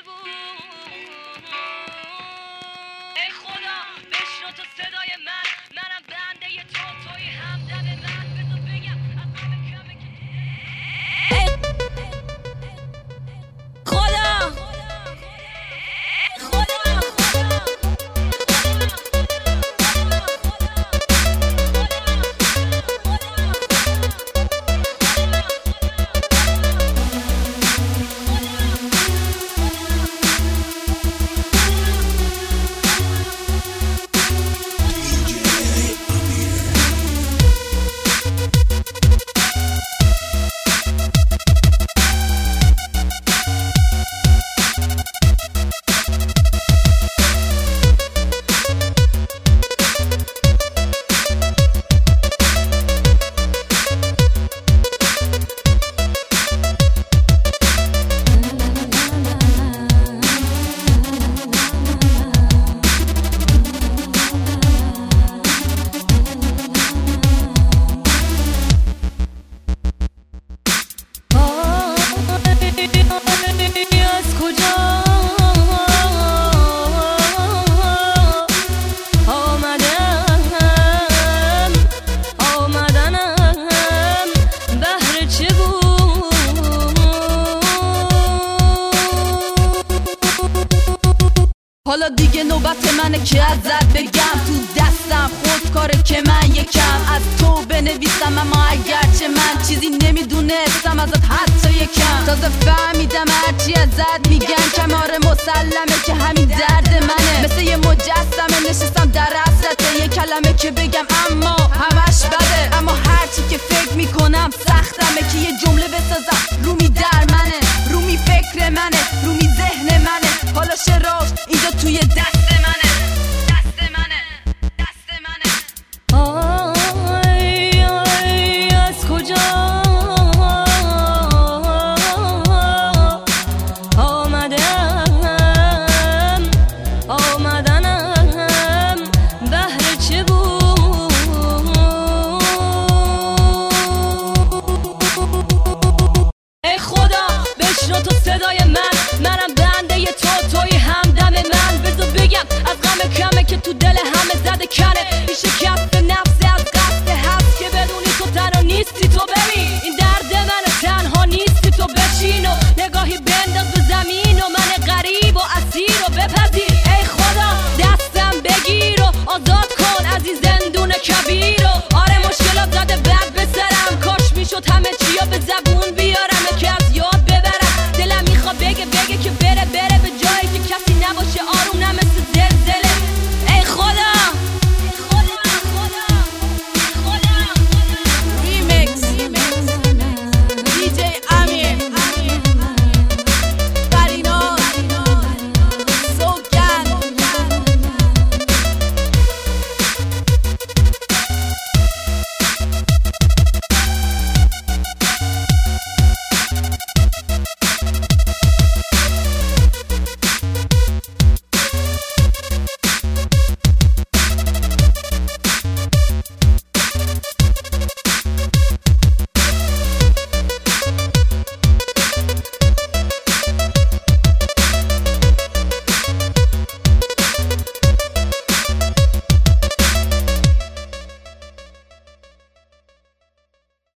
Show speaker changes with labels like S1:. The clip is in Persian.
S1: بود. ای خدا بشنو تو صدای منم بنده توی همدم من. بذار بگم از همه کمه که خدا حالا دیگه نوبت منه که ازت بگم تو دستم خودکاره که من یکم از تو بنویسم، اما اگرچه من چیزی نمیدونستم ازت حتی یکم، تازه فهمیدم هرچی ازت میگن کماره مسلمه که همین درد منه. مثل یه مجسمه نشستم در حسرت یه کلمه که بگم اما همش بده، اما هرچی